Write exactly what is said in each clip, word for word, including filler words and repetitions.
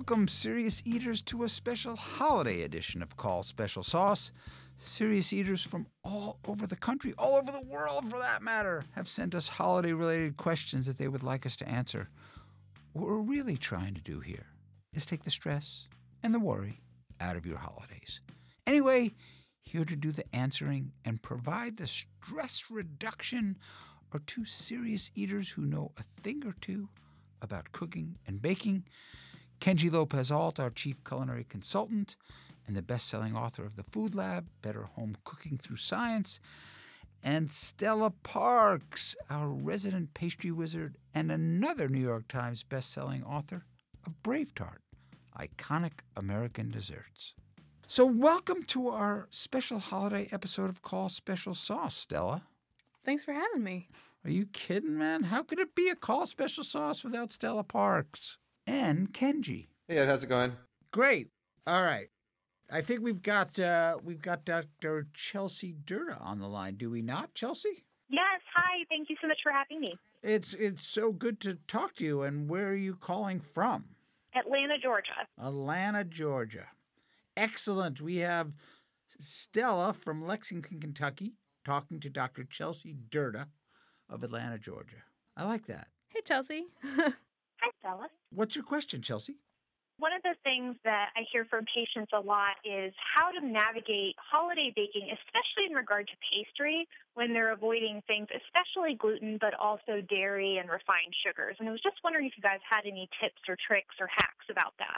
Welcome, Serious Eaters, to a special holiday edition of Call Special Sauce. Serious Eaters from all over the country, all over the world for that matter, have sent us holiday-related questions that they would like us to answer. What we're really trying to do here is take the stress and the worry out of your holidays. Anyway, here to do the answering and provide the stress reduction are two serious eaters who know a thing or two about cooking and baking. Kenji Lopez-Alt, our chief culinary consultant and the best-selling author of The Food Lab, Better Home Cooking Through Science, and Stella Parks, our resident pastry wizard and another New York Times best-selling author of Brave Tart, iconic American desserts. So welcome to our special holiday episode of Call Special Sauce, Stella. Thanks for having me. Are you kidding, man? How could it be a Call Special Sauce without Stella Parks? And Kenji. Hey, Ed, how's it going? Great. All right. I think we've got uh, we've got Doctor Chelsea Durda on the line, do we not, Chelsea? Yes. Hi. Thank you so much for having me. It's it's so good to talk to you. And where are you calling from? Atlanta, Georgia. Atlanta, Georgia. Excellent. We have Stella from Lexington, Kentucky, talking to Doctor Chelsea Durda of Atlanta, Georgia. I like that. Hey, Chelsea. Hi, Stella. What's your question, Chelsea? One of the things that I hear from patients a lot is how to navigate holiday baking, especially in regard to pastry, when they're avoiding things, especially gluten, but also dairy and refined sugars. And I was just wondering if you guys had any tips or tricks or hacks about that.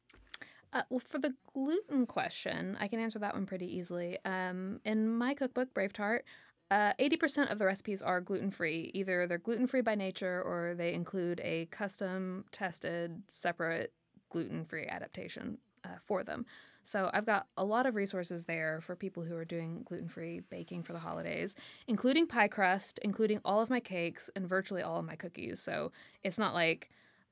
Uh, well, for the gluten question, I can answer that one pretty easily. Um, in my cookbook, Brave Tart, uh, eighty percent of the recipes are gluten-free. Either they're gluten-free by nature or they include a custom-tested, separate gluten-free adaptation uh, for them. So I've got a lot of resources there for people who are doing gluten-free baking for the holidays, including pie crust, including all of my cakes, and virtually all of my cookies. So it's not like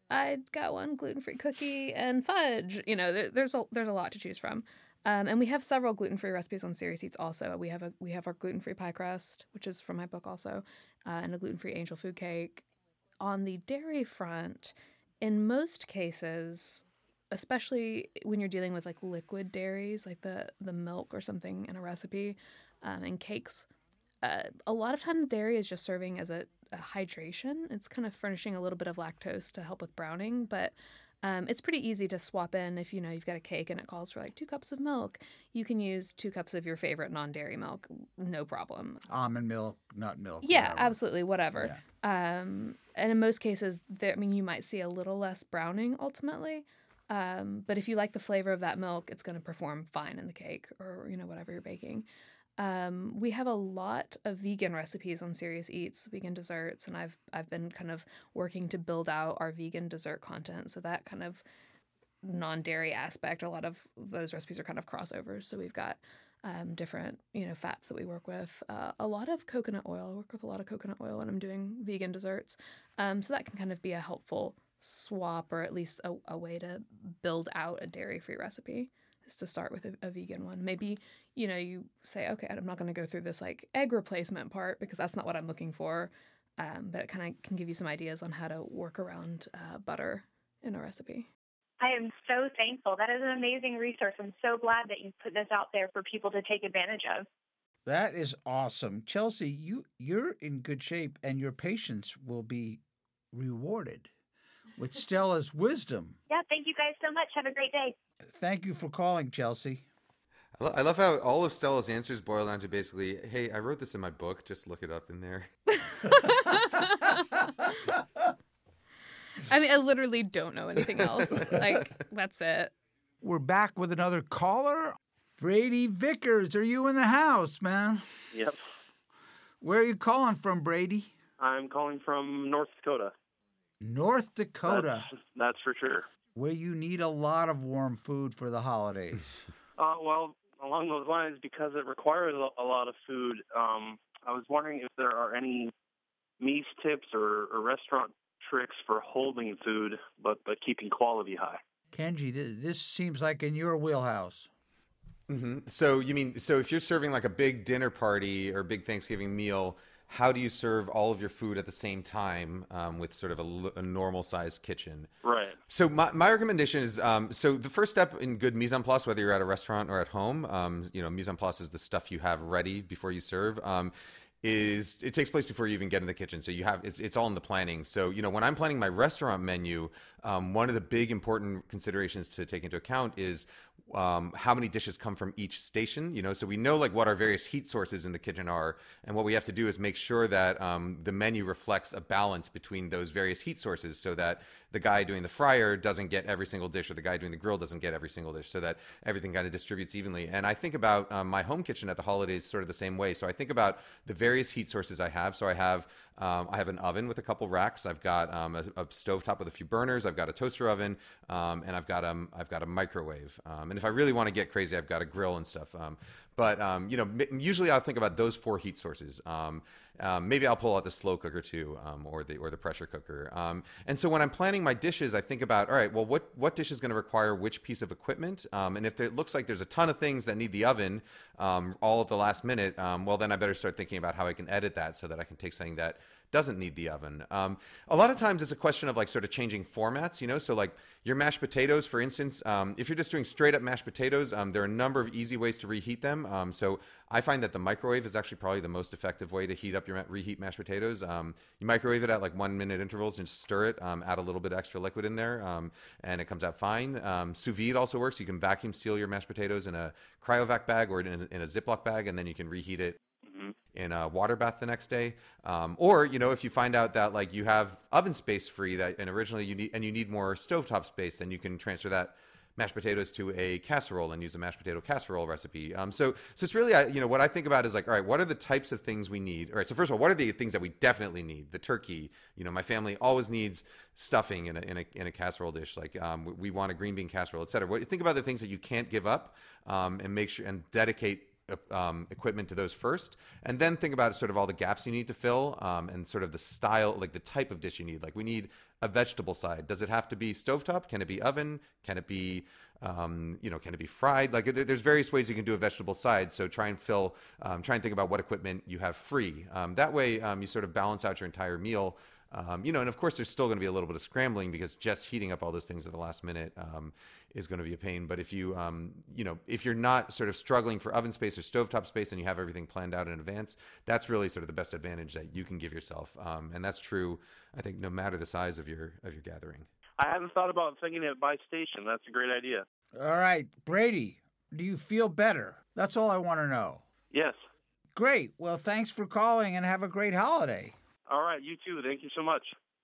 I got one gluten-free cookie and fudge. You know, there, there's a there's a lot to choose from. Um, and we have several gluten-free recipes on Serious Eats also. We have a we have our gluten-free pie crust, which is from my book also, uh, and a gluten-free angel food cake. On the dairy front, in most cases, especially when you're dealing with like liquid dairies, like the, the milk or something in a recipe, um, and cakes, uh, a lot of time dairy is just serving as a, a hydration. It's kind of furnishing a little bit of lactose to help with browning, but um, it's pretty easy to swap in. If you know you've got a cake and it calls for like two cups of milk, you can use two cups of your favorite non-dairy milk, no problem. Almond milk, nut milk. Yeah, whatever. absolutely, whatever. Yeah. Um, and in most cases, there, I mean, you might see a little less browning ultimately. Um, but if you like the flavor of that milk, it's going to perform fine in the cake or, you know, whatever you're baking. Um, we have a lot of vegan recipes on Serious Eats, vegan desserts, and I've I've been kind of working to build out our vegan dessert content. So that kind of non-dairy aspect, a lot of those recipes are kind of crossovers. So we've got um, different, you know, fats that we work with. Uh, a lot of coconut oil. I work with a lot of coconut oil when I'm doing vegan desserts. Um, so that can kind of be a helpful swap, or at least a, a way to build out a dairy-free recipe, is to start with a, a vegan one. Maybe, you know, you say, okay, I'm not going to go through this like egg replacement part because that's not what I'm looking for. Um, but it kind of can give you some ideas on how to work around uh, butter in a recipe. I am so thankful. That is an amazing resource. I'm so glad that you put this out there for people to take advantage of. That is awesome. Chelsea, you, you're in good shape and your patients will be rewarded with Stella's wisdom. Yeah, thank you guys so much. Have a great day. Thank you for calling, Chelsea. I, lo- I love how all of Stella's answers boil down to basically, hey, I wrote this in my book. Just look it up in there. I mean, I literally don't know anything else. Like, that's it. We're back with another caller. Brady Vickers, are you in the house, man? Yep. Where are you calling from, Brady? I'm calling from North Dakota. North Dakota. That's, that's for sure. Where you need a lot of warm food for the holidays. Uh, well, along those lines, because it requires a, a lot of food, um, I was wondering if there are any mise tips or, or restaurant tricks for holding food, but, but keeping quality high. Kenji, this, this seems like in your wheelhouse. Mm-hmm. So you mean, so if you're serving like a big dinner party or a big Thanksgiving meal, how do you serve all of your food at the same time um, with sort of a, a normal sized kitchen. Right. So my, my recommendation is, um, so the first step in good mise en place, whether you're at a restaurant or at home, um, you know, mise en place is the stuff you have ready before you serve. Um, is it takes place before you even get in the kitchen. So you have, it's, it's all in the planning. So, you know, when I'm planning my restaurant menu, um, one of the big important considerations to take into account is um, how many dishes come from each station, you know, so we know like what our various heat sources in the kitchen are. And what we have to do is make sure that um, the menu reflects a balance between those various heat sources so that the guy doing the fryer doesn't get every single dish or the guy doing the grill doesn't get every single dish, so that everything kind of distributes evenly. And I think about um, my home kitchen at the holidays sort of the same way. So I think about the various heat sources I have. So I have um, I have an oven with a couple racks. I've got um, a, a stovetop with a few burners. I've got a toaster oven, um, and I've got um, I've got a microwave. Um, and if I really want to get crazy, I've got a grill and stuff. Um, but um, you know, usually I'll think about those four heat sources. Um, Um, maybe I'll pull out the slow cooker too, um, or the or the pressure cooker. Um, and so when I'm planning my dishes, I think about, all right, well, what what dish is going to require which piece of equipment? Um, and if it looks like there's a ton of things that need the oven um, all at the last minute, um, well, then I better start thinking about how I can edit that so that I can take something that doesn't need the oven. Um, a lot of times it's a question of like sort of changing formats, you know, so like your mashed potatoes, for instance, um, if you're just doing straight up mashed potatoes, um, there are a number of easy ways to reheat them. Um, so I find that the microwave is actually probably the most effective way to heat up your reheat mashed potatoes. Um, you microwave it at like one minute intervals and just stir it, um, add a little bit extra liquid in there, um, and it comes out fine. Um, sous vide also works. You can vacuum seal your mashed potatoes in a cryovac bag or in a, in a Ziploc bag, and then you can reheat it in a water bath the next day. Um, or, you know, if you find out that like you have oven space free that and originally you need and you need more stovetop space, then you can transfer that mashed potatoes to a casserole and use a mashed potato casserole recipe. Um, so, so it's really, you know, what I think about is like, all right, what are the types of things we need? All right. So first of all, what are the things that we definitely need? The turkey, you know, my family always needs stuffing in a, in a, in a casserole dish. Like um, we, we want a green bean casserole, et cetera. What, think about the things that you can't give up um, and make sure and dedicate Um, equipment to those first, and then think about sort of all the gaps you need to fill um, and sort of the style, like the type of dish you need. Like we need a vegetable side. Does it have to be stovetop? Can it be oven? Can it be, um, you know, can it be fried? Like there's various ways you can do a vegetable side. So try and fill, um, try and think about what equipment you have free. Um, that way um, you sort of balance out your entire meal. Um, you know, and of course, there's still going to be a little bit of scrambling because just heating up all those things at the last minute um, is going to be a pain. But if you, um, you know, if you're not sort of struggling for oven space or stovetop space and you have everything planned out in advance, that's really sort of the best advantage that you can give yourself. Um, and that's true, I think, no matter the size of your of your gathering. I hadn't thought about thinking it by station. That's a great idea. All right, Brady, do you feel better? That's all I want to know. Yes. Great. Well, thanks for calling and have a great holiday. All right, you too. Thank you so much.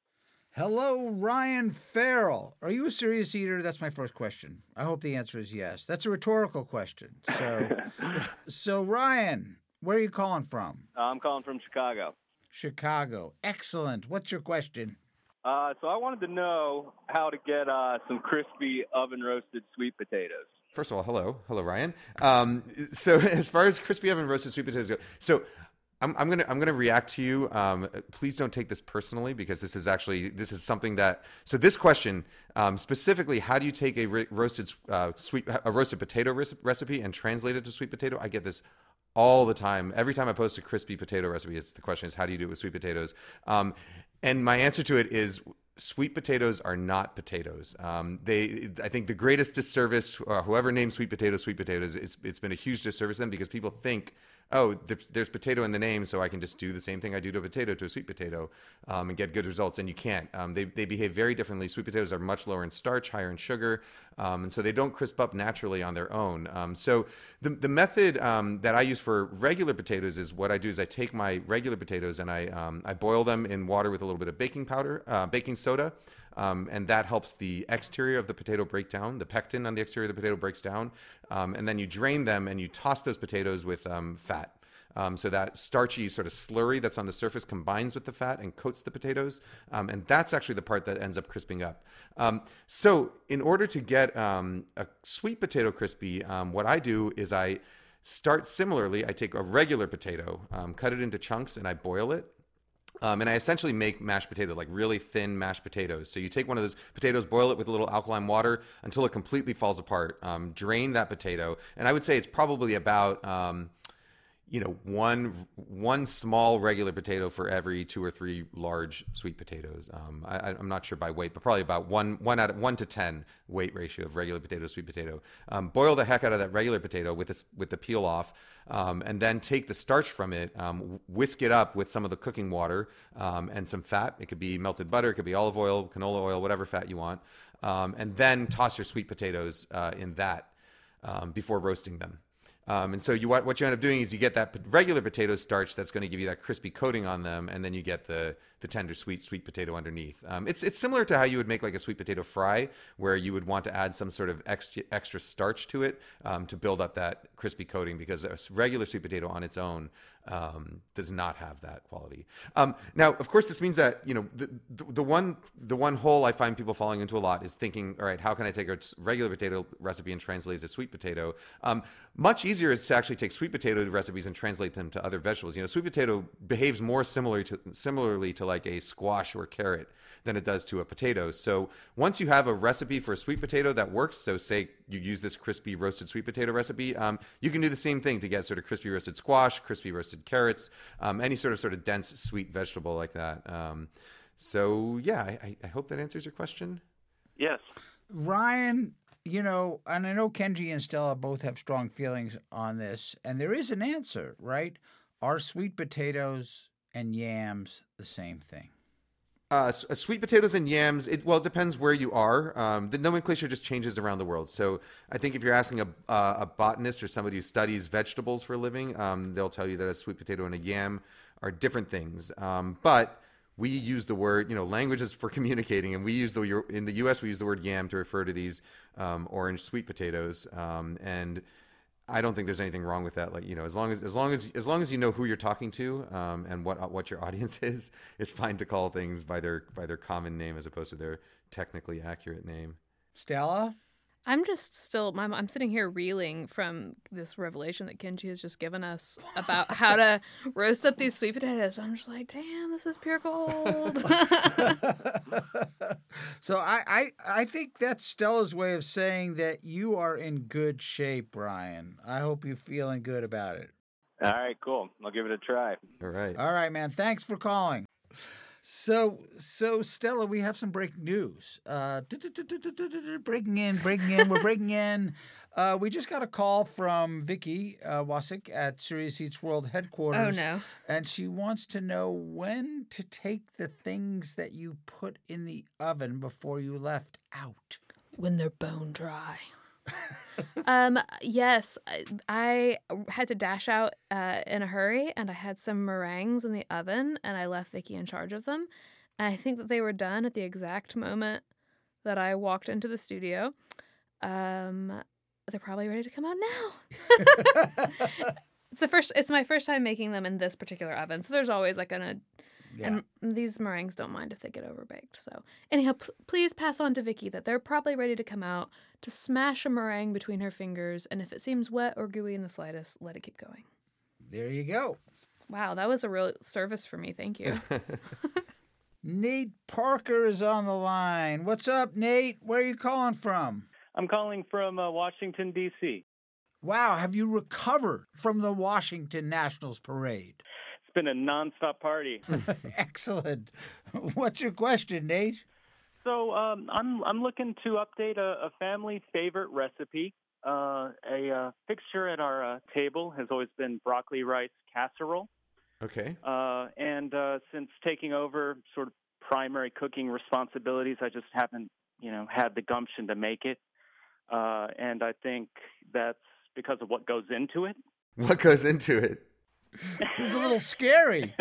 Hello, Ryan Farrell. Are you a serious eater? That's my first question. I hope the answer is yes. That's a rhetorical question. So, so Ryan, where are you calling from? I'm calling from Chicago. Chicago. Excellent. What's your question? Uh, so I wanted to know how to get uh, some crispy oven-roasted sweet potatoes. First of all, hello. Hello, Ryan. Um, so as far as crispy oven roasted sweet potatoes go, so I'm, I'm gonna I'm gonna react to you. Um, please don't take this personally because this is actually this is something that. So this question um, specifically, how do you take a ro- roasted uh, sweet a roasted potato recipe and translate it to sweet potato? I get this all the time. Every time I post a crispy potato recipe, it's the question is how do you do it with sweet potatoes? Um, and my answer to it is sweet potatoes are not potatoes. Um, they, I think, the greatest disservice, uh, whoever named sweet potatoes sweet potatoes, it's it's been a huge disservice to them because people think, oh, there's, there's potato in the name, so I can just do the same thing I do to a potato to a sweet potato um, and get good results. And you can't. Um, they they behave very differently. Sweet potatoes are much lower in starch, higher in sugar, um, and so they don't crisp up naturally on their own. Um, so the the method um, that I use for regular potatoes is what I do is I take my regular potatoes and I um, I boil them in water with a little bit of baking powder, uh, baking soda. Um, and that helps the exterior of the potato break down. The pectin on the exterior of the potato breaks down. Um, and then you drain them and you toss those potatoes with um, fat. Um, so that starchy sort of slurry that's on the surface combines with the fat and coats the potatoes. Um, and that's actually the part that ends up crisping up. Um, so in order to get um, a sweet potato crispy, um, what I do is I start similarly. I take a regular potato, um, cut it into chunks, and I boil it. Um, and I essentially make mashed potato, like really thin mashed potatoes. So you take one of those potatoes, boil it with a little alkaline water until it completely falls apart. Um, drain that potato. And I would say it's probably about, um, you know, one one small regular potato for every two or three large sweet potatoes. Um, I, I'm not sure by weight, but probably about one one out of one to ten weight ratio of regular potato to sweet potato. Um, boil the heck out of that regular potato with this with the peel off, um, and then take the starch from it, um, whisk it up with some of the cooking water um, and some fat. It could be melted butter, it could be olive oil, canola oil, whatever fat you want, um, and then toss your sweet potatoes uh, in that um, before roasting them. Um, and so you what, what you end up doing is you get that regular potato starch that's going to give you that crispy coating on them, and then you get the the tender sweet sweet potato underneath. Um, it's it's similar to how you would make like a sweet potato fry, where you would want to add some sort of extra extra starch to it um, to build up that crispy coating, because a regular sweet potato on its own um, does not have that quality. Um, now, of course, this means that you know the, the the one the one hole I find people falling into a lot is thinking, all right, how can I take a regular potato recipe and translate it to sweet potato? Um, much easier is to actually take sweet potato recipes and translate them to other vegetables. You know, sweet potato behaves more similarly to similarly to like a squash or carrot than it does to a potato. So once you have a recipe for a sweet potato that works, so say you use this crispy roasted sweet potato recipe, um, you can do the same thing to get sort of crispy roasted squash, crispy roasted carrots, um, any sort of sort of dense sweet vegetable like that. Um, so yeah, I, I hope that answers your question. Yes. Ryan, you know, and I know Kenji and Stella both have strong feelings on this, and there is an answer, right? Are sweet potatoes and yams the same thing? Uh, sweet potatoes and yams, it, well, it depends where you are. Um, the nomenclature just changes around the world. So I think if you're asking a, uh, a botanist or somebody who studies vegetables for a living, um, they'll tell you that a sweet potato and a yam are different things. Um, but we use the word, you know, language is for communicating, and we use the, in the U S, we use the word yam to refer to these um, orange sweet potatoes. Um, and I don't think there's anything wrong with that. Like, you know, as long as as long as as long as you know who you're talking to um, and what what your audience is, it's fine to call things by their by their common name as opposed to their technically accurate name. Stella? I'm just still, I'm, I'm sitting here reeling from this revelation that Kenji has just given us about how to roast up these sweet potatoes. I'm just like, damn, this is pure gold. So I, I I think that's Stella's way of saying that you are in good shape, Brian. I hope you're feeling good about it. All right, cool. I'll give it a try. All right. All right, man. Thanks for calling. So, so Stella, we have some breaking news. Uh, breaking in, breaking in, we're breaking in. Uh, we just got a call from Vicky uh, Wasick at Serious Eats World headquarters. Oh, no. And she wants to know when to take the things that you put in the oven before you left out. When they're bone dry. um yes I, I had to dash out uh in a hurry, and I had some meringues in the oven, and I left Vicky in charge of them, and I think that they were done at the exact moment that I walked into the studio. Um they're probably ready to come out now. It's the first it's my first time making them in this particular oven, so there's always like an Yeah. And these meringues don't mind if they get overbaked. So anyhow, p- please pass on to Vicky that they're probably ready to come out, to smash a meringue between her fingers, and if it seems wet or gooey in the slightest, let it keep going. There you go. Wow, that was a real service for me. Thank you. Nate Parker is on the line. What's up, Nate? Where are you calling from? I'm calling from uh, Washington, D C Wow, have you recovered from the Washington Nationals parade? It's been a nonstop party. Excellent. What's your question, Nate? So um, I'm I'm looking to update a, a family favorite recipe. Uh, a uh, fixture at our uh, table has always been broccoli rice casserole. Okay. Uh, and uh, since taking over sort of primary cooking responsibilities, I just haven't, you know, had the gumption to make it. Uh, and I think that's because of what goes into it. What goes into it? It's a little scary.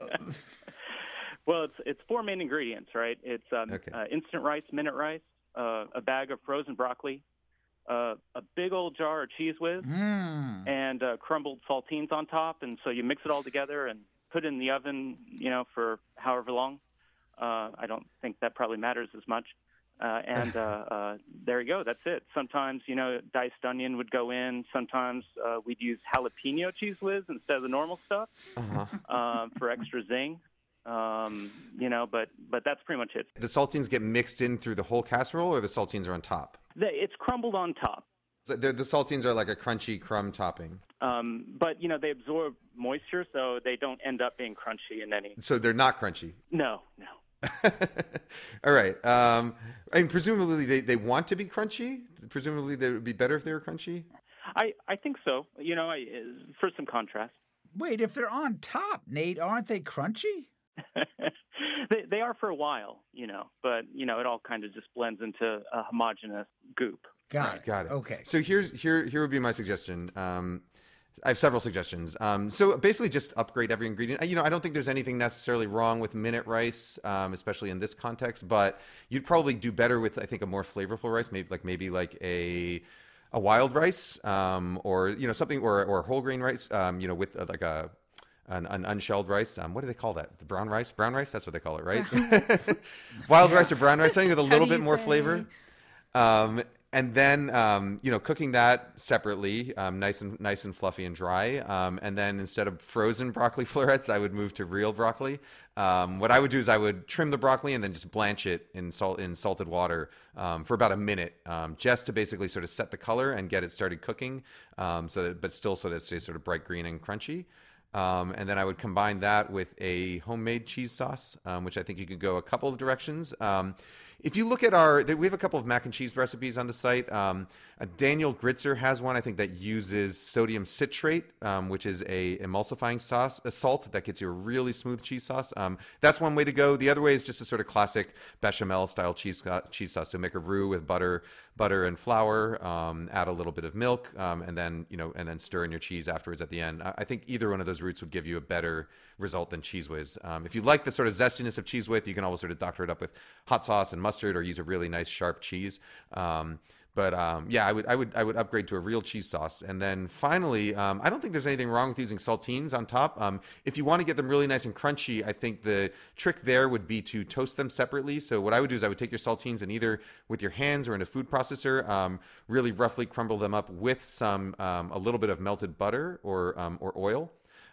Well, it's it's four main ingredients, right? It's um, Okay. uh, instant rice, minute rice, uh, a bag of frozen broccoli, uh, a big old jar of cheese whiz, Mm. and uh, crumbled saltines on top. And so you mix it all together and put it in the oven, you know, for however long. Uh, I don't think that probably matters as much. Uh, and uh, uh, there you go. That's it. Sometimes, you know, diced onion would go in. Sometimes uh, we'd use jalapeno cheese whiz instead of the normal stuff Uh-huh. uh, for extra zing. Um, you know, but but that's pretty much it. The saltines get mixed in through the whole casserole, or the saltines are on top? The, it's crumbled on top. So the, the saltines are like a crunchy crumb topping. Um, but, you know, they absorb moisture, so they don't end up being crunchy in any... So they're not crunchy? No, no. All right. Um, I mean, presumably they, they want to be crunchy? Presumably they would be better if they were crunchy? I, I think so, you know, I, for some contrast. Wait, if they're on top, Nate, aren't they crunchy? they, they are for a while, you know, but, you know, it all kind of just blends into a homogeneous goop. Got it. Got it. Okay. So here's here here would be my suggestion. Um, I have several suggestions. Um, so basically, just upgrade every ingredient. You know, I don't think there's anything necessarily wrong with minute rice, um, especially in this context. But you'd probably do better with, I think, a more flavorful rice, maybe like maybe like a a wild rice, um, or you know something, or or whole grain rice. Um, you know, with uh, like a An, an unshelled rice. Um, what do they call that? The brown rice? Brown rice? That's what they call it, right? Wild rice or brown rice, something with a little bit more say? flavor. Um, and then, um, you know, cooking that separately, um, nice and nice and fluffy and dry. Um, and then instead of frozen broccoli florets, I would move to real broccoli. Um, what I would do is I would trim the broccoli and then just blanch it in salt in salted water um, for about a minute, um, just to basically sort of set the color and get it started cooking. Um, so that, but still, so that it stays sort of bright green and crunchy. Um, and then I would combine that with a homemade cheese sauce, um, which I think you could go a couple of directions. Um, if you look at our, we have a couple of mac and cheese recipes on the site. Um, uh, Daniel Gritzer has one, I think, that uses sodium citrate, um, which is a emulsifying sauce, a salt that gets you a really smooth cheese sauce. Um, that's one way to go. The other way is just a sort of classic bechamel style cheese cheese sauce. So make a roux with butter, butter and flour. Um, add a little bit of milk, um, and then you know, and then stir in your cheese afterwards at the end. I, I think either one of those routes would give you a better result than Cheez Whiz. Um, if you like the sort of zestiness of Cheez Whiz, you can always sort of doctor it up with hot sauce and mustard, or use a really nice sharp cheese. Um, But um, yeah, I would I would I would upgrade to a real cheese sauce. And then finally, um, I don't think there's anything wrong with using saltines on top. Um, if you want to get them really nice and crunchy, I think the trick there would be to toast them separately. So what I would do is I would take your saltines and either with your hands or in a food processor, um, really roughly crumble them up with some um, a little bit of melted butter or um, or oil,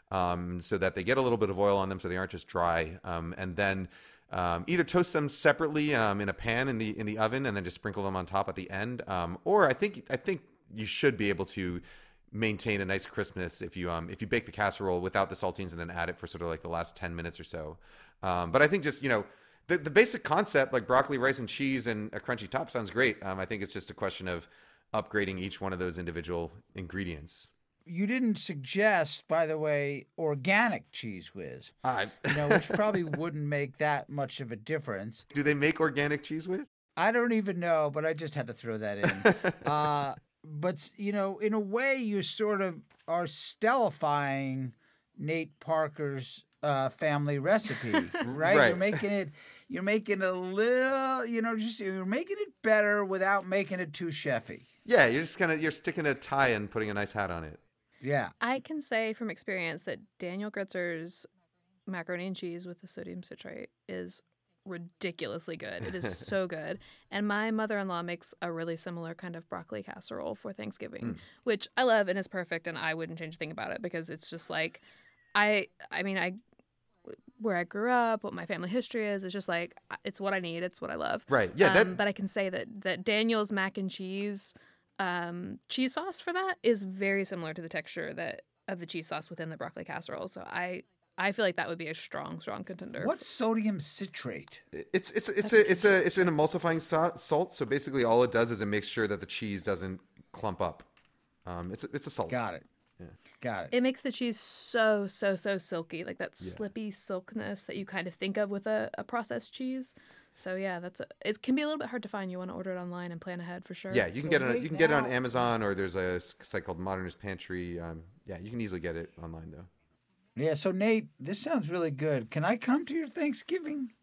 um, so that they get a little bit of oil on them, so they aren't just dry. Um, and then Um, either toast them separately um, in a pan in the in the oven, and then just sprinkle them on top at the end. Um, or I think I think you should be able to maintain a nice crispness if you um, if you bake the casserole without the saltines and then add it for sort of like the last ten minutes or so. Um, but I think just you know the the basic concept, like broccoli, rice, and cheese, and a crunchy top, sounds great. Um, I think it's just a question of upgrading each one of those individual ingredients. You didn't suggest, by the way, organic Cheez Whiz, Uh, you know, which probably wouldn't make that much of a difference. Do they make organic Cheez Whiz? I don't even know, but I just had to throw that in. uh, but, you know, in a way, you sort of are stellifying Nate Parker's uh, family recipe, right? Right. You're making it, you're making a little, you know, just you're making it better without making it too chefy. Yeah, you're just kind of you're sticking a tie and putting a nice hat on it. Yeah. I can say from experience that Daniel Gritzer's macaroni and cheese with the sodium citrate is ridiculously good. It is so good. And my mother-in-law makes a really similar kind of broccoli casserole for Thanksgiving, mm. which I love and is perfect, and I wouldn't change a thing about it because it's just like, I, I mean, I, where I grew up, what my family history is, it's just like, it's what I need. It's what I love. Right. Yeah. That... Um, but I can say that, that Daniel's mac and cheese Um, cheese sauce for that is very similar to the texture that of the cheese sauce within the broccoli casserole. So I I feel like that would be a strong, strong contender. What's sodium citrate? It's it's it's a it's a it's an emulsifying salt. So basically, all it does is it makes sure that the cheese doesn't clump up. Um, it's a, it's a salt. Got it. Yeah. Got it. It makes the cheese so so so silky, like that yeah. slippy silkness that you kind of think of with a, a processed cheese. So yeah, that's a, it can be a little bit hard to find. You want to order it online and plan ahead for sure. Yeah, you can so get it. You can now. get it on Amazon, or there's a site called Modernist Pantry. Um, yeah, you can easily get it online though. Yeah. So Nate, this sounds really good. Can I come to your Thanksgiving?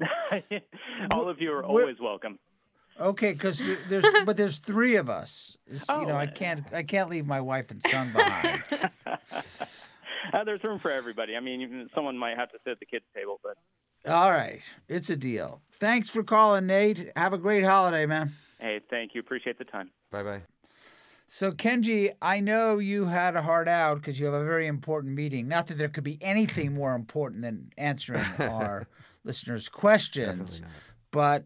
All of you are always We're, welcome. Okay, because there's but there's three of us. Oh. You know, I can't I can't leave my wife and son behind. uh, there's room for everybody. I mean, someone might have to sit at the kids' table, but. All right. It's a deal. Thanks for calling, Nate. Have a great holiday, man. Hey, thank you. Appreciate the time. Bye-bye. So, Kenji, I know you had a hard out because you have a very important meeting. Not that there could be anything more important than answering our listeners' questions. But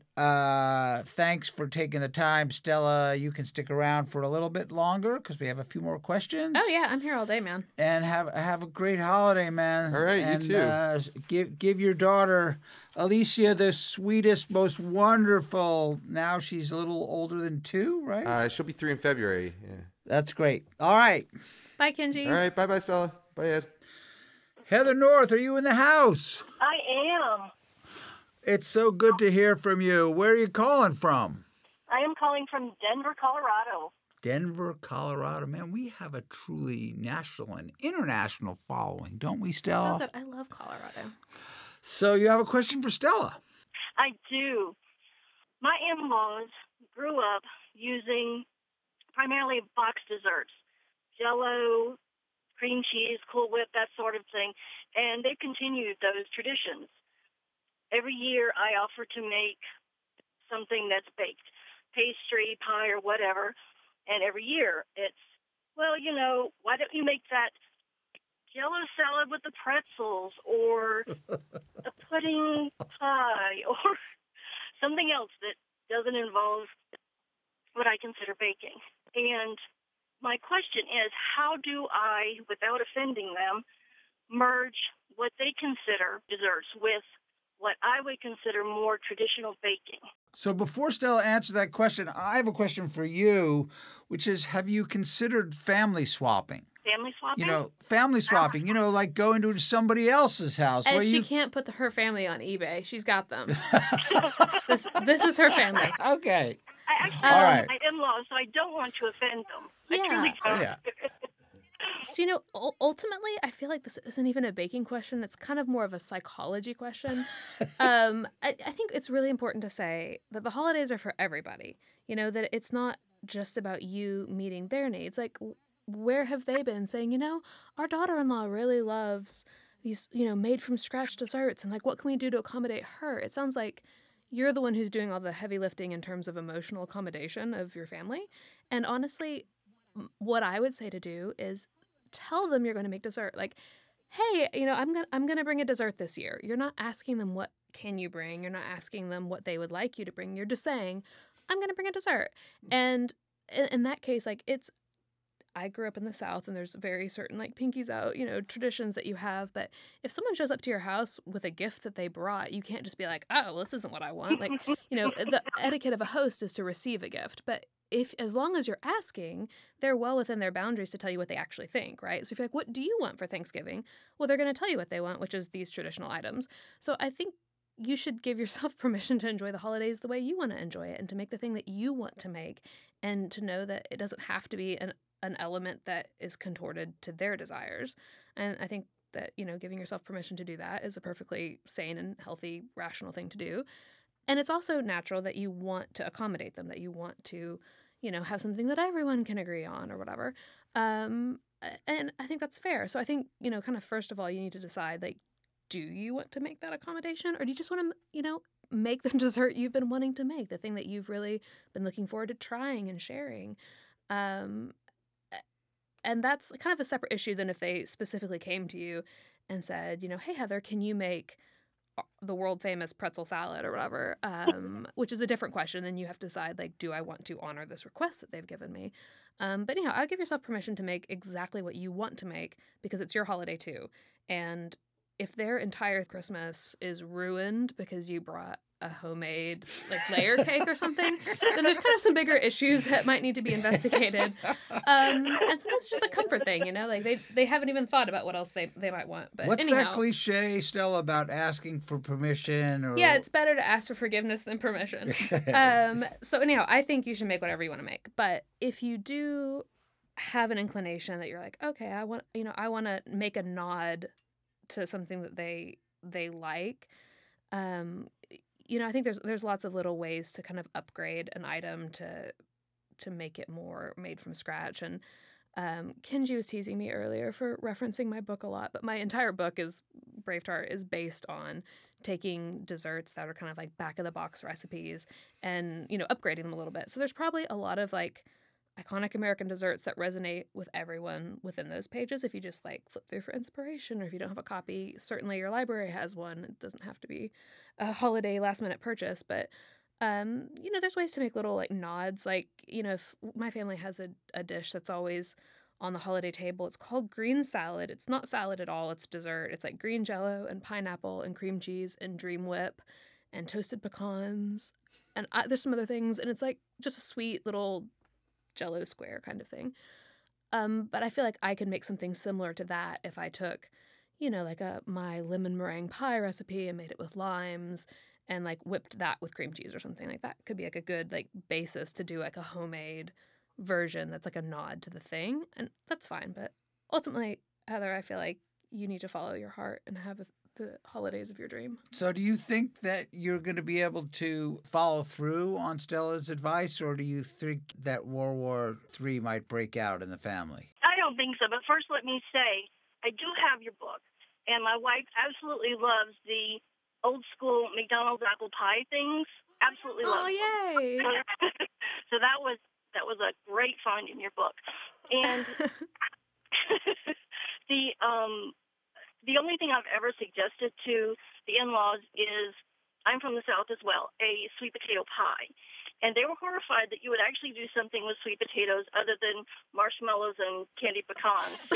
uh, thanks for taking the time, Stella. You can stick around for a little bit longer because we have a few more questions. Oh yeah, I'm here all day, man. And have have a great holiday, man. All right, you and, too. Uh, give give your daughter Alicia the sweetest, most wonderful. Now she's a little older than two, right? Uh, she'll be three in February. Yeah. That's great. All right, Bye, Kenji. All right. Bye, bye, Stella. Bye, Ed. Heather North, are you in the house? I am. It's so good to hear from you. Where are you calling from? I am calling from Denver, Colorado. Denver, Colorado. Man, we have a truly national and international following, don't we, Stella? So good. I love Colorado. So you have a question for Stella? I do. My in-laws grew up using primarily box desserts, Jell-O, cream cheese, Cool Whip, that sort of thing, and they continued those traditions. Every year I offer to make something that's baked, pastry, pie, or whatever, and every year it's, well, you know, why don't you make that Jell-O salad with the pretzels, or a pudding pie, or something else that doesn't involve what I consider baking. And my question is, how do I, without offending them, merge what they consider desserts with what I would consider more traditional baking? So before Stella answers that question, I have a question for you, which is, have you considered family swapping? Family swapping? You know, family swapping, you know, like going to somebody else's house. And where she you... can't put the, her family on eBay. She's got them. this, this is her family. Okay. I actually All have right. my in-laws, so I don't want to offend them. I Yeah. truly Oh, don't. yeah. So, you know, ul- ultimately, I feel like this isn't even a baking question. It's kind of more of a psychology question. um, I, I think it's really important to say that the holidays are for everybody. You know, that it's not just about you meeting their needs. Like, w- where have they been saying, you know, our daughter-in-law really loves these, you know, made from scratch desserts, and like, what can we do to accommodate her? It sounds like you're the one who's doing all the heavy lifting in terms of emotional accommodation of your family. And honestly, m- what I would say to do is tell them you're going to make dessert. Like, hey, you know, I'm going to I'm going to bring a dessert this year. You're not asking them what can you bring. You're not asking them what they would like you to bring. You're just saying, I'm going to bring a dessert. And in, in that case, like, it's I grew up in the South, and there's very certain, like, pinkies out, you know, traditions that you have. But if someone shows up to your house with a gift that they brought, you can't just be like, oh, well, this isn't what I want. Like, you know, the etiquette of a host is to receive a gift. But if, as long as you're asking, they're well within their boundaries to tell you what they actually think, right? So if you're like, what do you want for Thanksgiving? Well, they're going to tell you what they want, which is these traditional items. So I think you should give yourself permission to enjoy the holidays the way you want to enjoy it, and to make the thing that you want to make, and to know that it doesn't have to be an an element that is contorted to their desires. And I think that, you know, giving yourself permission to do that is a perfectly sane and healthy, rational thing to do. And it's also natural that you want to accommodate them, that you want to, you know, have something that everyone can agree on or whatever. Um, and I think that's fair. So I think, you know, kind of first of all, you need to decide, like, do you want to make that accommodation, or do you just want to, you know, make the dessert you've been wanting to make, the thing that you've really been looking forward to trying and sharing? Um, And that's kind of a separate issue than if they specifically came to you and said, you know, hey, Heather, can you make the world famous pretzel salad or whatever? Um, which is a different question. Then you have to decide, like, do I want to honor this request that they've given me? Um, but anyhow, I'll give yourself permission to make exactly what you want to make, because it's your holiday too. And if their entire Christmas is ruined because you brought a homemade, like, layer cake or something, then there's kind of some bigger issues that might need to be investigated. Um, and sometimes it's just a comfort thing, you know, like they they haven't even thought about what else they, they might want. But What's anyhow, that cliche, Stella, about asking for permission? Or... yeah, it's better to ask for forgiveness than permission. um, so anyhow, I think you should make whatever you want to make. But if you do have an inclination that you're like, okay, I want, you know, I want to make a nod to something that they they like. Um, you know, I think there's there's lots of little ways to kind of upgrade an item to to make it more made from scratch. And um, Kenji was teasing me earlier for referencing my book a lot, but my entire book is Brave Tart is based on taking desserts that are kind of like back of the box recipes and, you know, upgrading them a little bit. So there's probably a lot of, like, iconic American desserts that resonate with everyone within those pages. If you just like flip through for inspiration, or if you don't have a copy, certainly your library has one. It doesn't have to be a holiday last minute purchase, but um, you know, there's ways to make little like nods. Like, you know, if my family has a, a dish that's always on the holiday table. It's called green salad. It's not salad at all. It's dessert. It's like green jello and pineapple and cream cheese and Dream Whip and toasted pecans. And I, there's some other things. And it's like just a sweet little jello square kind of thing. Um, but I feel like I could make something similar to that if I took, you know, like a my lemon meringue pie recipe and made it with limes and like whipped that with cream cheese or something like that. Could be like a good like basis to do like a homemade version that's like a nod to the thing, and that's fine. But ultimately, Heather, I feel like you need to follow your heart and have a, the holidays of your dream. So do you think that you're going to be able to follow through on Stella's advice, or do you think that World War Three might break out in the family? I don't think so. But first, let me say, I do have your book, and my wife absolutely loves the old school McDonald's apple pie things. Absolutely loves Oh, yay! them. So that was That was a great find in your book. And the um, the only thing I've ever suggested to the in-laws is, I'm from the South as well, a sweet potato pie. And they were horrified that you would actually do something with sweet potatoes other than marshmallows and candied pecans. So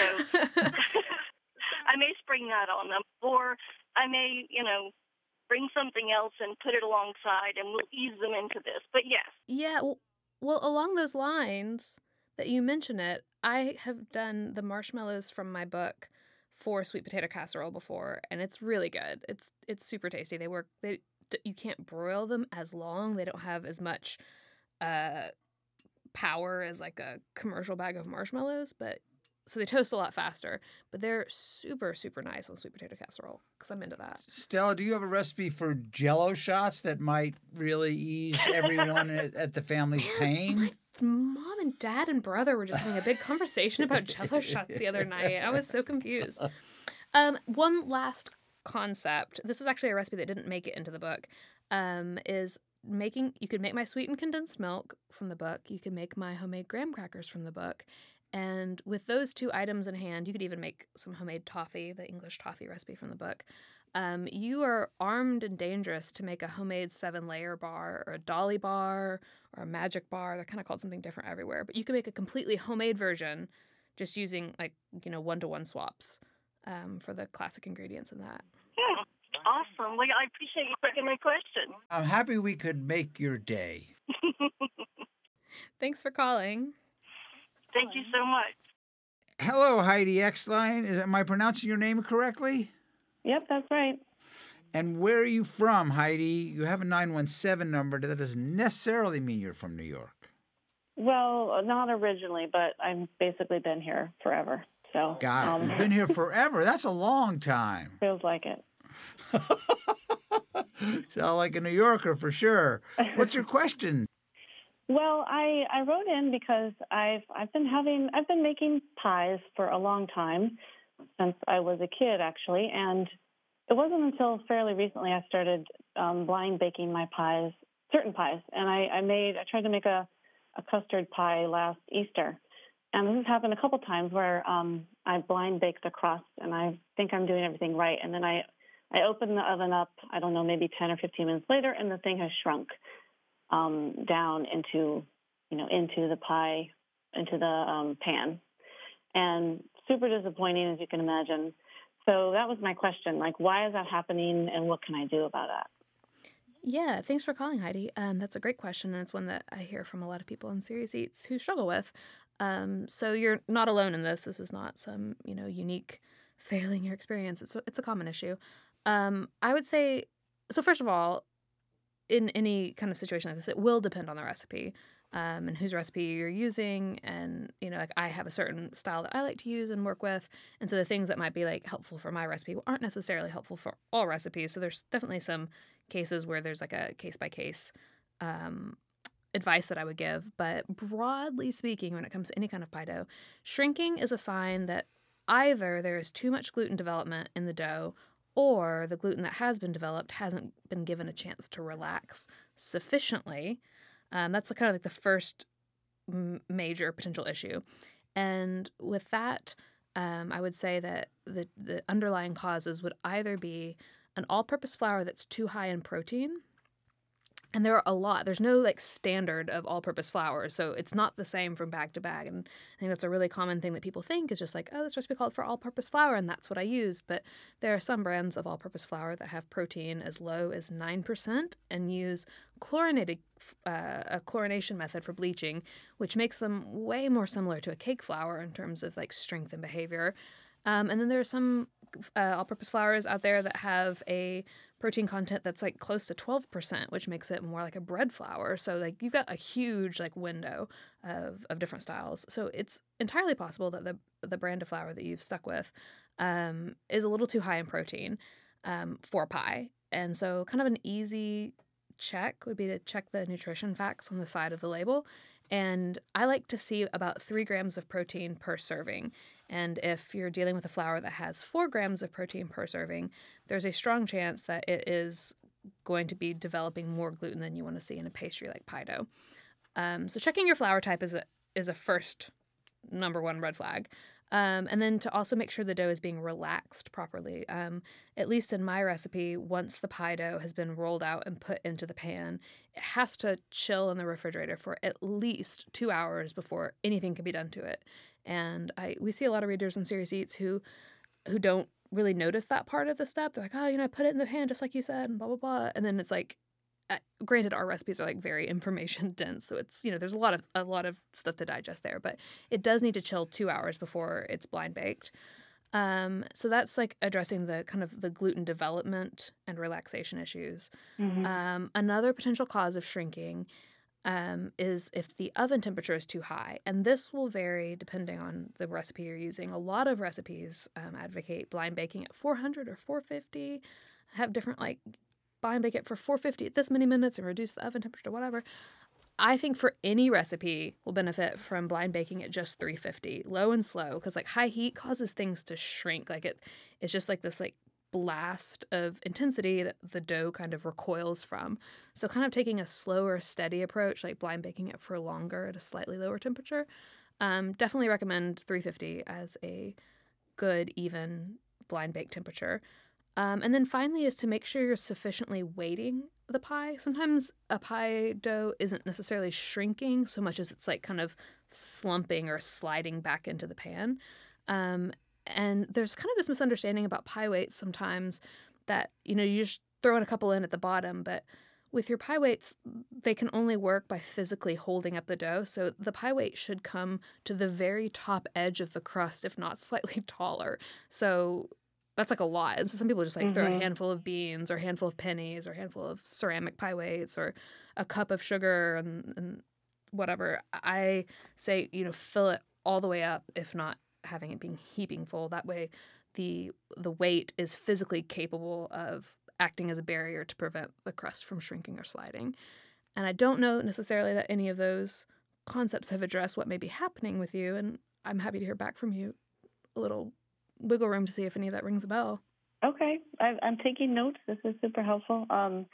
I may spring that on them. Or I may, you know, bring something else and put it alongside, and we'll ease them into this. But yes. Yeah, well, Well, along those lines that you mention it, I have done the marshmallows from my book for sweet potato casserole before, and it's really good. It's it's super tasty. They work. They you can't broil them as long. They don't have as much uh, power as like a commercial bag of marshmallows, but so they toast a lot faster. But they're super super nice on sweet potato casserole because I'm into that. Stella, do you have a recipe for Jello shots that might really ease everyone at, at the family's pain? My mom and dad and brother were just having a big conversation about Jello shots the other night. I was so confused. Um, one last concept. This is actually a recipe that didn't make it into the book. Um, is making. You could make my sweetened condensed milk from the book. You could make my homemade graham crackers from the book. And with those two items in hand, you could even make some homemade toffee, the English toffee recipe from the book. Um, you are armed and dangerous to make a homemade seven-layer bar or a dolly bar or a magic bar. They're kind of called something different everywhere. But you can make a completely homemade version just using, like, you know, one-to-one swaps um, for the classic ingredients in that. Hmm. Awesome. Well, I appreciate you taking my question. I'm happy we could make your day. Thanks for calling. Thank you so much. Hello, Heidi Eckstein. Is, am I pronouncing your name correctly? Yep, that's right. And where are you from, Heidi? You have a nine one seven number. That doesn't necessarily mean you're from New York. Well, not originally, but I've basically been here forever. So God, um, you've been here forever. That's a long time. Feels like it. Sound like a New Yorker for sure. What's your question? Well, I, I wrote in because I've I've been having I've been making pies for a long time, since I was a kid actually, and it wasn't until fairly recently I started um, blind baking my pies, certain pies, and I, I made I tried to make a, a custard pie last Easter, and this has happened a couple times where um, I blind baked the crust, and I think I'm doing everything right, and then I I open the oven up, I don't know, maybe ten or fifteen minutes later, and the thing has shrunk um, down into, you know, into the pie, into the um, pan. And super disappointing, as you can imagine. So that was my question, like, why is that happening, and what can I do about that? Yeah, thanks for calling, Heidi. Um, that's a great question, and it's one that I hear from a lot of people in Serious Eats who struggle with. Um, so you're not alone in this. This is not some, you know, unique failing your experience. It's a, it's a common issue. Um, I would say, so first of all, in any kind of situation like this, it will depend on the recipe um, and whose recipe you're using. And, you know, like I have a certain style that I like to use and work with. And so the things that might be like helpful for my recipe aren't necessarily helpful for all recipes. So there's definitely some cases where there's like a case by case um, advice that I would give. But broadly speaking, when it comes to any kind of pie dough, shrinking is a sign that either there is too much gluten development in the dough, or the gluten that has been developed hasn't been given a chance to relax sufficiently. Um, that's kind of like the first m- major potential issue. And with that, um, I would say that the, the underlying causes would either be an all-purpose flour that's too high in protein. And there are a lot. There's no like standard of all-purpose flour, so it's not the same from bag to bag. And I think that's a really common thing that people think is just like, oh, this recipe called for all-purpose flour, and that's what I used. But there are some brands of all-purpose flour that have protein as low as nine percent and use chlorinated uh, a chlorination method for bleaching, which makes them way more similar to a cake flour in terms of like strength and behavior. Um, and then there are some uh, all-purpose flours out there that have a protein content that's like close to twelve percent, which makes it more like a bread flour. So like you've got a huge like window of, of different styles. So it's entirely possible that the the brand of flour that you've stuck with um, is a little too high in protein um, for pie. And so kind of an easy check would be to check the nutrition facts on the side of the label. And I like to see about three grams of protein per serving. And if you're dealing with a flour that has four grams of protein per serving, there's a strong chance that it is going to be developing more gluten than you want to see in a pastry like pie dough. Um, so checking your flour type is a, is a first number one red flag. Um, and then to also make sure the dough is being relaxed properly. Um, at least in my recipe, once the pie dough has been rolled out and put into the pan, it has to chill in the refrigerator for at least two hours before anything can be done to it. And I we see a lot of readers in Serious Eats who who don't really notice that part of the step. They're like, oh, you know, I put it in the pan just like you said, and blah, blah, blah. And then it's like, uh, granted, our recipes are like very information dense, so it's, you know, there's a lot of a lot of stuff to digest there, but it does need to chill two hours before it's blind baked. Um, so that's like addressing the kind of the gluten development and relaxation issues. Mm-hmm. Um, another potential cause of shrinking um, is if the oven temperature is too high, and this will vary depending on the recipe you're using. A lot of recipes um, advocate blind baking at four hundred or four fifty, have different like blind bake it for four fifty at this many minutes and reduce the oven temperature to whatever. I think for any recipe will benefit from blind baking at just three fifty, low and slow, because like high heat causes things to shrink. Like it, it's just like this like blast of intensity that the dough kind of recoils from. So kind of taking a slower, steady approach, like blind baking it for longer at a slightly lower temperature. Um, definitely recommend three fifty as a good, even blind bake temperature. Um, and then finally is to make sure you're sufficiently weighting the pie. Sometimes a pie dough isn't necessarily shrinking so much as it's like kind of slumping or sliding back into the pan. Um, and there's kind of this misunderstanding about pie weights sometimes that, you know, you just throw in a couple in at the bottom, but with your pie weights, they can only work by physically holding up the dough. So the pie weight should come to the very top edge of the crust, if not slightly taller. So that's like a lot. And so some people just like mm-hmm. throw a handful of beans or a handful of pennies or a handful of ceramic pie weights or a cup of sugar and, and whatever. I say, you know, fill it all the way up, if not having it being heaping full. That way the the weight is physically capable of acting as a barrier to prevent the crust from shrinking or sliding. And I don't know necessarily that any of those concepts have addressed what may be happening with you. And I'm happy to hear back from you a little wiggle room to see if any of that rings a bell. Okay. I, I'm taking notes. This is super helpful. Um,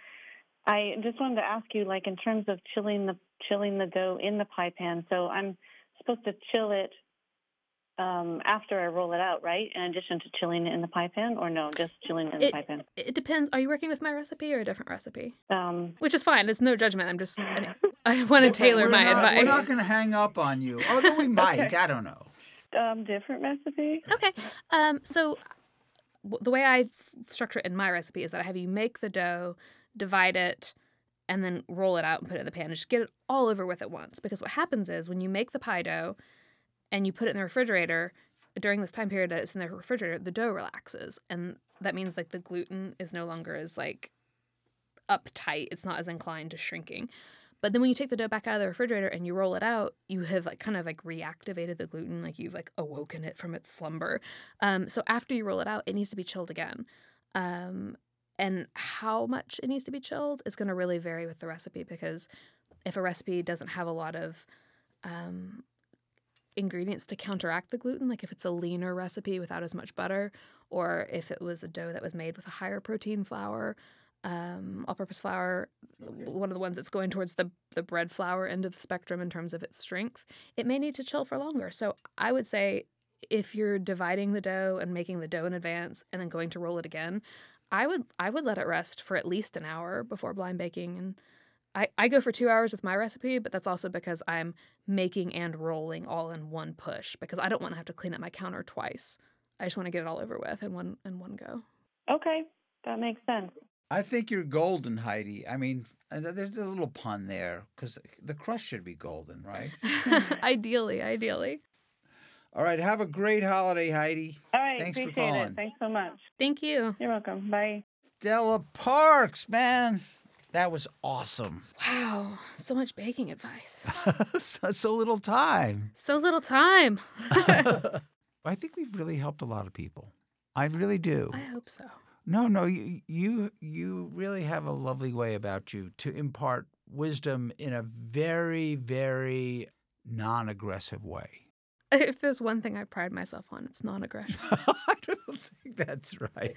I just wanted to ask you, like, in terms of chilling the chilling the dough in the pie pan. So I'm supposed to chill it um, after I roll it out, right? In addition to chilling it in the pie pan, or no, just chilling it in it, the pie pan? It depends. Are you working with my recipe or a different recipe? Um, Which is fine. It's no judgment. I'm just, I, I want to tailor we're my not, advice. We're not going to hang up on you, although we might. Okay. I don't know. Um, different recipe? Okay. Um, so w- the way I f- structure it in my recipe is that I have you make the dough, divide it, and then roll it out and put it in the pan and just get it all over with at once. Because what happens is when you make the pie dough and you put it in the refrigerator, during this time period that it's in the refrigerator, the dough relaxes. And that means like the gluten is no longer as like uptight. It's not as inclined to shrinking. But then when you take the dough back out of the refrigerator and you roll it out, you have like kind of like reactivated the gluten, like you've like awoken it from its slumber. Um, so after you roll it out, it needs to be chilled again. Um, and how much it needs to be chilled is going to really vary with the recipe, because if a recipe doesn't have a lot of um, ingredients to counteract the gluten, like if it's a leaner recipe without as much butter, or if it was a dough that was made with a higher protein flour, um, all-purpose flour, one of the ones that's going towards the, the bread flour end of the spectrum in terms of its strength, it may need to chill for longer. So I would say if you're dividing the dough and making the dough in advance and then going to roll it again, I would I would let it rest for at least an hour before blind baking. And I, I go for two hours with my recipe, but that's also because I'm making and rolling all in one push because I don't want to have to clean up my counter twice. I just want to get it all over with in one in one go. Okay, that makes sense. I think you're golden, Heidi. I mean, and there's a little pun there because the crust should be golden, right? Ideally, ideally. All right, have a great holiday, Heidi. All right, Thanks for appreciate calling. it. Thanks so much. Thank you. You're welcome. Bye. Stella Parks, man. That was awesome. Wow, so much baking advice. so, so little time. So little time. I think we've really helped a lot of people. I really do. I hope so. No, no, you, you you really have a lovely way about you to impart wisdom in a very, very non-aggressive way. If there's one thing I pride myself on, it's non-aggression. I don't think that's right.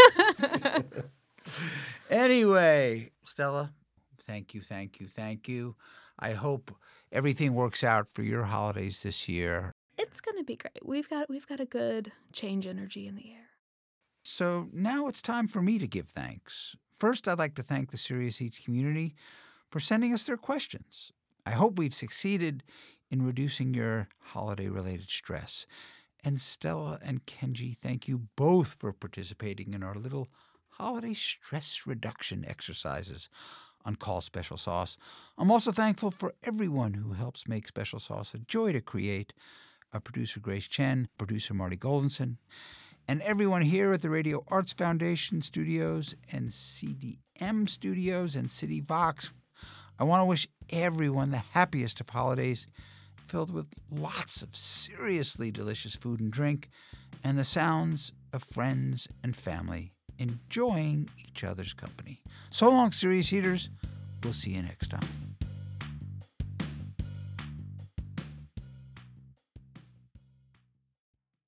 Anyway, Stella, thank you, thank you, thank you. I hope everything works out for your holidays this year. It's gonna be great. We've got we've got a good change energy in the air. So now it's time for me to give thanks. First, I'd like to thank the Serious Eats community for sending us their questions. I hope we've succeeded in reducing your holiday-related stress. And Stella and Kenji, thank you both for participating in our little holiday stress reduction exercises on Call Special Sauce. I'm also thankful for everyone who helps make Special Sauce a joy to create. Our producer Grace Chen, producer Marty Goldenson, and everyone here at the Radio Arts Foundation Studios and C D M Studios and City Vox. I want to wish everyone the happiest of holidays, filled with lots of seriously delicious food and drink, and the sounds of friends and family enjoying each other's company. So long, Serious Eaters. We'll see you next time.